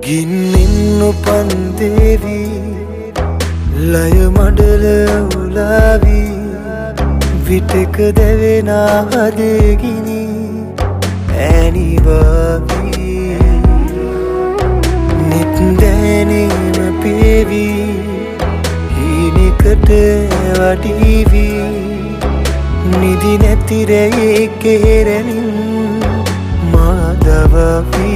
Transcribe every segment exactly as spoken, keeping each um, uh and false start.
ගින්නෙන් උපන් දේවි ලය මඩල උලාවි විටක දැවෙන හදගිනි ඇනිවාවි නිත් දැනීම පේවි හීනෙකට වඩීවි නිදි නැතිරයේ කෙරෙනින් මාදවවි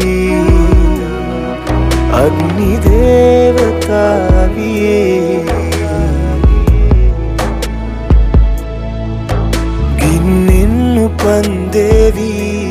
अग्नि देवता विये गिन्निन उpan देवी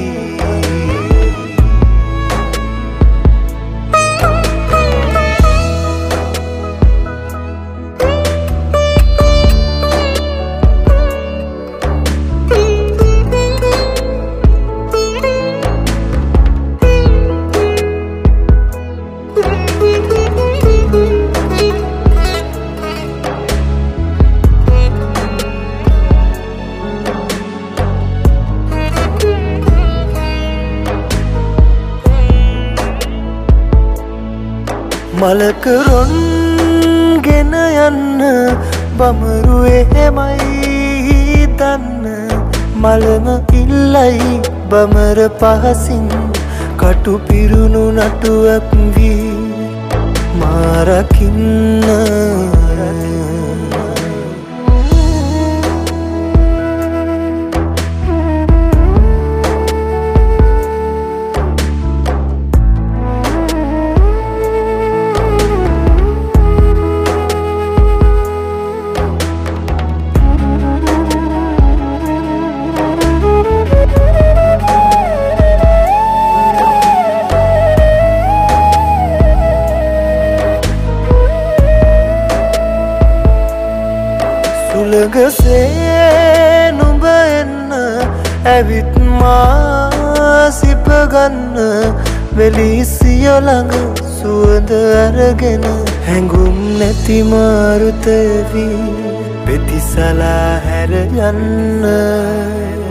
මලකරොන් ගෙන යන්න බමරුවේ එමයි දන්න මලම ඉල්ලයි බමර පහසින් කටු පිරුණු නටුවක් වී මාරකින්න සුළඟසේ නුඹ එන්න ඇවිත් මා සිප ගන්න වෙලිසිය ළඟ සුවඳ අරගෙන හැඟුම් නැති මාරුත වී පෙතිසලා හැර යන්න